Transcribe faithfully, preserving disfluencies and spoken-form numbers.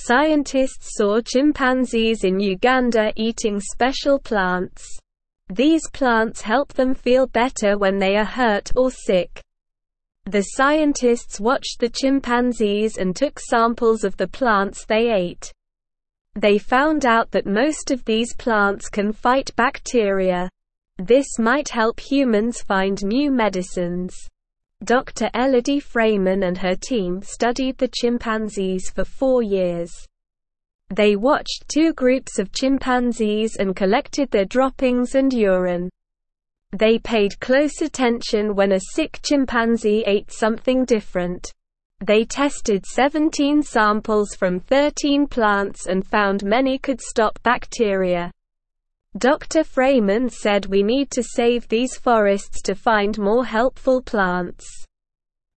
Scientists saw chimpanzees in Uganda eating special plants. These plants help them feel better when they are hurt or sick. The scientists watched the chimpanzees and took samples of the plants they ate. They found out that most of these plants can fight bacteria. This might help humans find new medicines. Doctor Elodie Freeman and her team studied the chimpanzees for four years. They watched two groups of chimpanzees and collected their droppings and urine. They paid close attention when a sick chimpanzee ate something different. They tested seventeen samples from thirteen plants and found many could stop bacteria. Doctor Freeman said we need to save these forests to find more helpful plants.